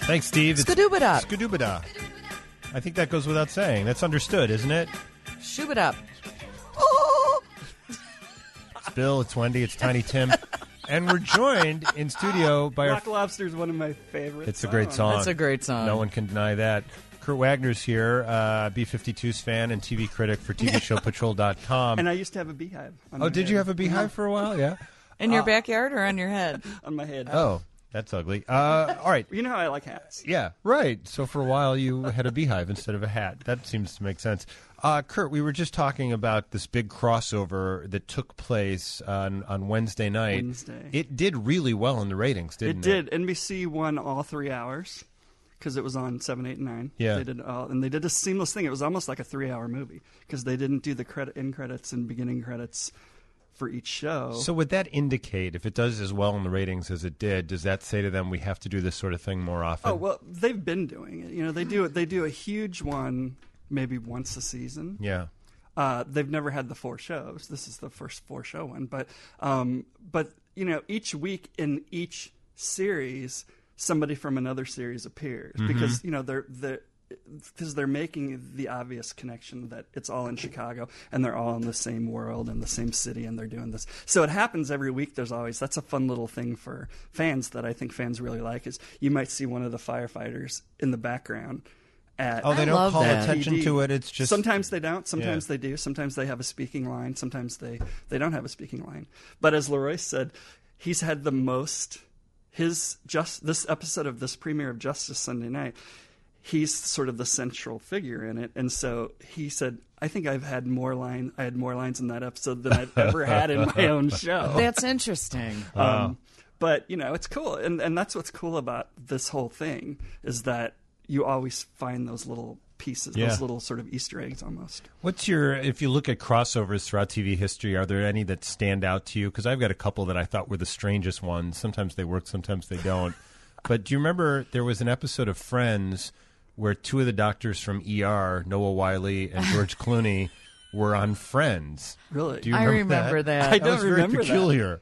Thanks, Steve. Skadooba-da. Skadooba-da. I think that goes without saying. That's understood, isn't it? Shoob it up. It's Bill, it's Wendy, it's Tiny Tim. And we're joined in studio by Rock Lobster is one of my favorites. It's a great song. That's a great song. No one can deny that. Kurt Wagner's here, B-52's fan and TV critic for TVShowPatrol.com. And I used to have a beehive. Oh, did you have a beehive for a while? Yeah. In your backyard or on your head? On my head. Oh, that's ugly. All right. You know how I like hats. Yeah, right. So for a while you had a beehive instead of a hat. That seems to make sense. Kurt, we were just talking about this big crossover that took place on Wednesday night. It did really well in the ratings, didn't it? It did. NBC won all 3 hours because it was on 7, 8, and 9. Yeah. And they did a seamless thing. It was almost like a 3-hour movie because they didn't do the end credits and beginning credits for each show. So would that indicate, if it does as well in the ratings as it did, does that say to them we have to do this sort of thing more often? Oh, well, they've been doing it. You know, they do a huge one maybe once a season. Yeah. They've never had the 4 shows. This is the first 4-show one. But you know, each week in each series, somebody from another series appears because, you know, they're making the obvious connection that it's all in Chicago and they're all in the same world and the same city and they're doing this. So it happens every week. That's a fun little thing for fans that I think fans really like is you might see one of the firefighters in the background. They don't call attention to it. It's just sometimes they don't. Sometimes they do. Sometimes they have a speaking line. Sometimes they don't have a speaking line. But as Leroy said, he's had the most. This episode of this premiere of Justice Sunday Night, he's sort of the central figure in it, and so he said, "I think I had more lines in that episode than I've ever had in my own show." That's interesting. But you know, it's cool, and that's what's cool about this whole thing is that you always find those little pieces, those little sort of Easter eggs almost. If you look at crossovers throughout TV history, are there any that stand out to you? Because I've got a couple that I thought were the strangest ones. Sometimes they work, sometimes they don't. But do you remember there was an episode of Friends where 2 of the doctors from ER, Noah Wyle and George Clooney, were on Friends? Really? Do you remember that. I don't remember very peculiar.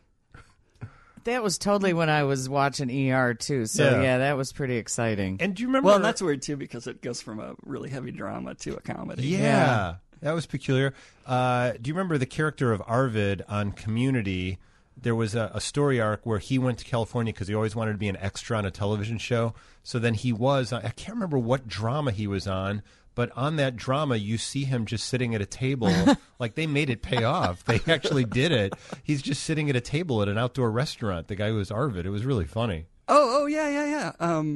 That was totally when I was watching ER, too. So, yeah, that was pretty exciting. And do you remember... Well, and that's weird, too, because it goes from a really heavy drama to a comedy. Yeah. That was peculiar. Do you remember the character of Arvid on Community? There was a story arc where he went to California because he always wanted to be an extra on a television show. So then he was... I can't remember what drama he was on, but on that drama, you see him just sitting at a table. Like, they made it pay off. They actually did it. He's just sitting at a table at an outdoor restaurant, the guy who was Arvid. It was really funny. Oh, yeah.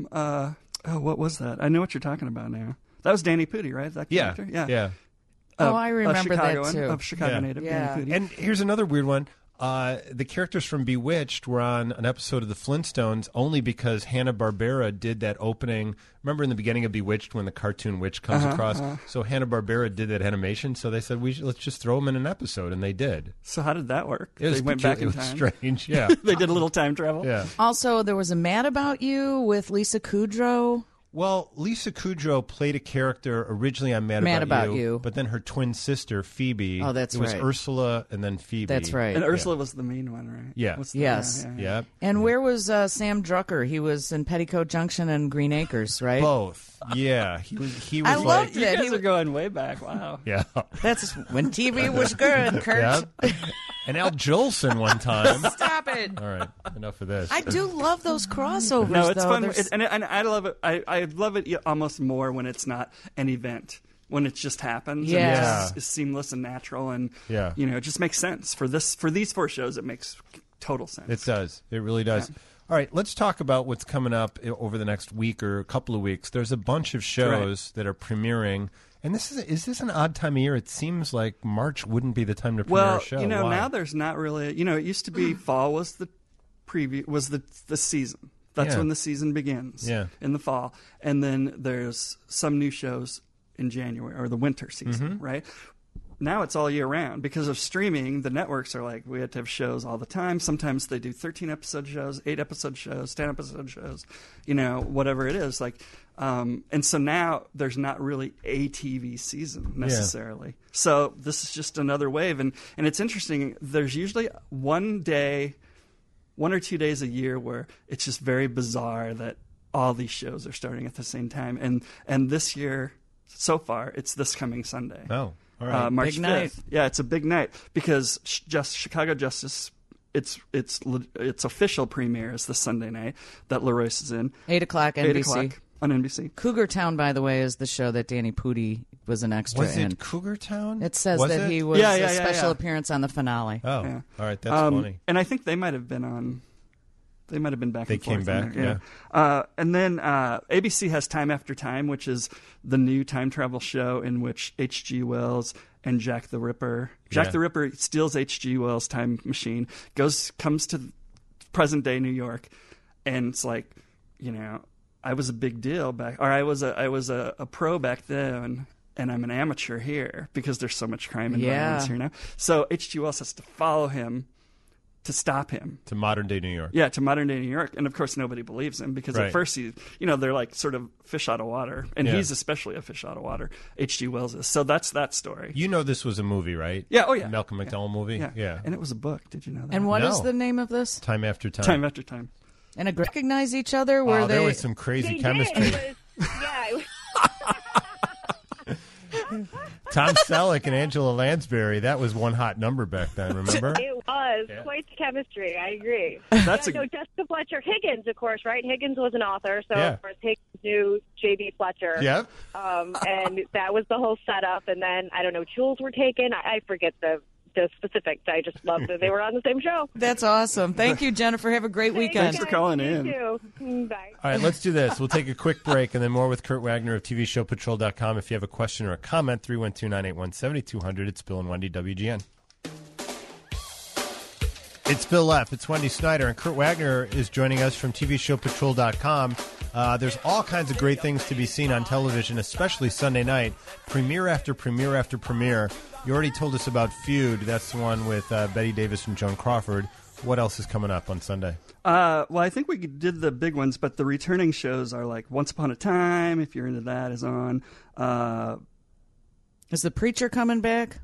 What was that? I know what you're talking about now. That was Danny Pudi, right? That character? Yeah. I remember that, too. Of Chicago native, Danny Pudi. And here's another weird one. The characters from Bewitched were on an episode of The Flintstones only because Hanna-Barbera did that opening. Remember in the beginning of Bewitched when the cartoon witch comes across? So Hanna-Barbera did that animation, so they said, let's just throw them in an episode, and they did. So how did that work? They went back in time? It was strange, yeah. They did a little time travel? Yeah. Also, there was a Mad About You with Lisa Kudrow. Well, Lisa Kudrow played a character originally on Mad About You, but then her twin sister, Phoebe. Oh, that's right. It was Ursula and then Phoebe. That's right. And Ursula was the mean one, right? Yeah. Yes. Yeah. And where was Sam Drucker? He was in Petticoat Junction and Green Acres, right? Both. Yeah. He was I loved You it. guys are going way back. Wow. Yeah. That's when TV was good, Kurt. Yeah. And Al Jolson one time. Stop it. All right. Enough of this. I do love those crossovers, No, it's though. fun. And I love it. I love it almost more when it's not an event. When it just happens, and it just is seamless and natural, and you know, it just makes sense for these 4 shows. It makes total sense. It does. It really does. Yeah. All right, let's talk about what's coming up over the next week or a couple of weeks. There's a bunch of shows that are premiering, and is this an odd time of year? It seems like March wouldn't be the time to premiere a show. Well, you know, Why? now there's not really. You know, it used to be fall was the preview, was the season. That's when the season begins. In the fall, and then there's some new shows in January or the winter season, right? Now it's all year round because of streaming. The networks are like, we have to have shows all the time. Sometimes they do 13-episode shows, 8-episode shows, 10-episode shows, you know, whatever it is. Like, and so now there's not really a TV season necessarily. So this is just another wave. And it's interesting. There's usually 1 or 2 days a year where it's just very bizarre that all these shows are starting at the same time. And this year, so far, it's this coming Sunday. Oh, all right. March big 5th. Night. Yeah, it's a big night because Chicago Justice, its official premiere is this Sunday night that LaRoyce is in. 8 o'clock NBC. 8 o'clock on NBC. Cougar Town, by the way, is the show that Danny Pudi was an extra Was in. it Cougar Town? It says was that it? he was Yeah, a yeah, special yeah. appearance on the finale. Oh, Yeah. all right. That's funny. And I think they might have been on. They might have been back. They and forth came back, on there, yeah. And then ABC has Time After Time, which is the new time travel show in which H.G. Wells and Jack the Ripper. Jack the Ripper steals H.G. Wells' time machine, comes to present day New York, and it's like, I was a big deal back, or I was a pro back then. And I'm an amateur here because there's so much crime and violence here now. So H.G. Wells has to follow him to stop him. To modern day New York. Yeah, to modern day New York. And of course, nobody believes him because Right. at first they're like sort of fish out of water. And he's especially a fish out of water. H.G. Wells is. So that's that story. You know this was a movie, right? Yeah, oh yeah. Malcolm McDowell movie? Yeah. And it was a book. Did you know that? And what is No. the name of this? Time After Time. Time After Time. And they recognize each other? Were Wow, they? there was some crazy They chemistry. did. It was, Tom Selleck and Angela Lansbury, that was one hot number back then, remember? it was quite the chemistry. I agree. That's No, Jessica Fletcher Higgins, of course, right? Higgins was an author, so Yeah. of course Higgins knew J.B. Fletcher. Yep. And that was the whole setup. And then I don't know, jewels were taken. I forget the specifics. I just love that they were on the same show. That's awesome. Thank you, Jennifer. Have a great weekend. Thanks for calling You in. too. Bye. All right, let's do this. We'll take a quick break and then more with Kurt Wagner of TVShowPatrol.com. If you have a question or a comment, 312-981-7200. It's Bill and Wendy, WGN. It's Bill F. It's Wendy Snyder, and Kurt Wagner is joining us from TVShowPatrol.com. There's all kinds of great things to be seen on television, especially Sunday night. Premiere after premiere after premiere. You already told us about Feud. That's the one with Betty Davis and Joan Crawford. What else is coming up on Sunday? Well, I think we did the big ones, but the returning shows are like Once Upon a Time, if you're into that, is on. Is the preacher coming back?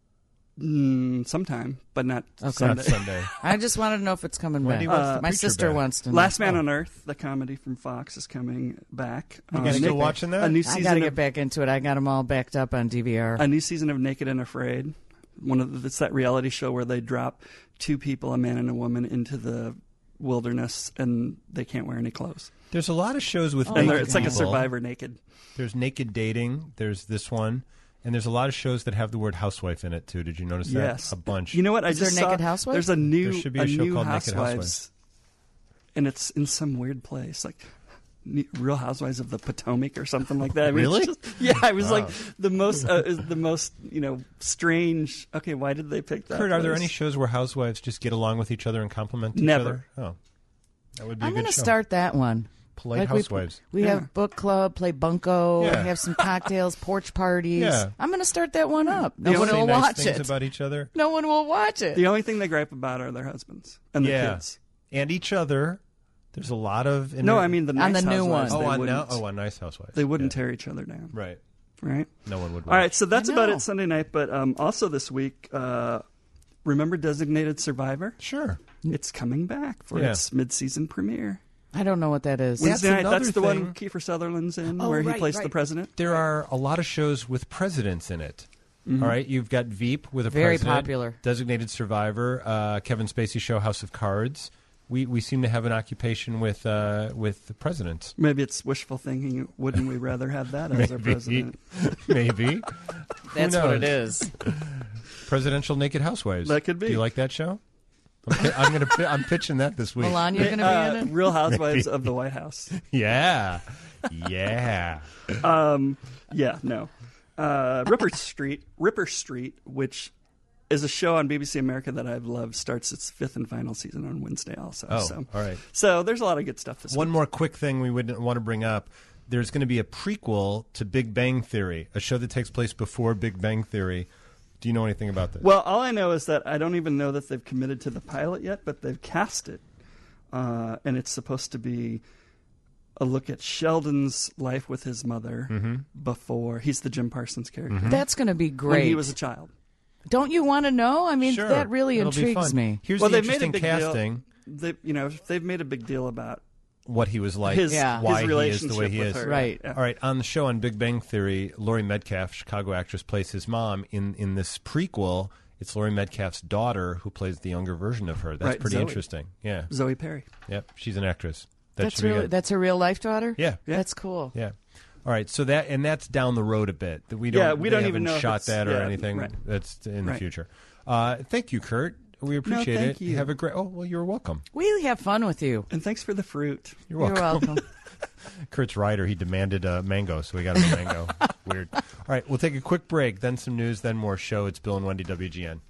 Sometime, but not Sunday. Not Sunday. I just wanted to know if it's coming Wendy back. wants the My preacher sister back. wants to know. Last Man on Earth, the comedy from Fox, is coming back. You still watching that? A new I got to season get of back into it. I got them all backed up on DVR. a new season of Naked and Afraid. It's that reality show where they drop two people, a man and a woman, into the wilderness and they can't wear any clothes. There's a lot of shows with And naked it's like a people. Survivor naked. There's Naked Dating. There's this one. And there's a lot of shows that have the word housewife in it, too. Did you notice that? Yes. A bunch. You know what? I Is there just Naked saw, Housewives? There's a new, There should be a show new called Naked Housewives, Housewives. and it's in some weird place, like Real Housewives of the Potomac or something like that. I mean, Really? it's just- yeah, it was Wow. like the most strange. Okay, why did they pick that? Kurt, are there place? any shows where housewives just get along with each other and compliment each Never. other? Oh. That would be a I'm good going to show. start that one. Polite Like Housewives. We Yeah. have book club, play bunco, Yeah. have some cocktails, porch parties. Yeah. I'm going to start that one up. No The one Say will nice watch things it. about each other. No one will watch it. The only thing they gripe about are their husbands and their Yeah. kids. And each other. There's a lot of... No, I mean the On nice the new Housewives, one. they on wouldn't- on Nice Housewives. They wouldn't Yeah. tear each other down, Right. right? No one would. All right, so that's I about know. it Sunday night. But also this week, remember Designated Survivor? Sure. It's coming back for Yeah. its mid-season premiere. I don't know what that is. That's Wednesday night. another That's the one thing. Kiefer Sutherland's in, Oh, where he right, plays the right. president. There are a lot of shows with presidents in it. All right, you've got Veep with a Very president. popular. Designated Survivor, Kevin Spacey show House of Cards. We seem to have an occupation with the presidents. Maybe it's wishful thinking. Wouldn't we rather have that as our president? Maybe. That's Who what it knows? is. Presidential Naked Housewives. That could be. Do you like that show? I'm pitching that this week. Melania going to be in it? Real Housewives of the White House. Yeah. Yeah. Yeah, no. Ripper Street, which is a show on BBC America that I've loved, starts its 5th and final season on Wednesday also. Oh, so, all right. So there's a lot of good stuff this One week. more quick thing we would want to bring up. There's going to be a prequel to Big Bang Theory, a show that takes place before Big Bang Theory. Do you know anything about this? Well, all I know is that I don't even know that they've committed to the pilot yet, but they've cast it. And it's supposed to be a look at Sheldon's life with his mother before. He's the Jim Parsons character. That's going to be When great. he was a child. Don't you want to know? I mean, Sure. that really It'll be intrigues fun. me. Here's Well, the they've made a interesting big casting. deal. They've made a big deal about what he was like, his why he is the way he is. Right. Yeah. All right. On the show on Big Bang Theory, Laurie Metcalf, Chicago actress, plays his mom. In this prequel, it's Laurie Metcalf's daughter who plays the younger version of her. That's pretty interesting. Yeah. Zoe Perry. Yep. She's an actress. That's a real life daughter? Yeah. That's cool. Yeah. All right, so that's down the road a bit. We don't even know shot that or anything. Right. That's in the future. Thank you, Kurt. We appreciate it. You. Have a great. Oh, well, you're welcome. We have fun with you, and thanks for the fruit. You're welcome. Kurt's writer. He demanded a mango, so we got him a mango. Weird. All right, we'll take a quick break, then some news, then more show. It's Bill and Wendy, WGN.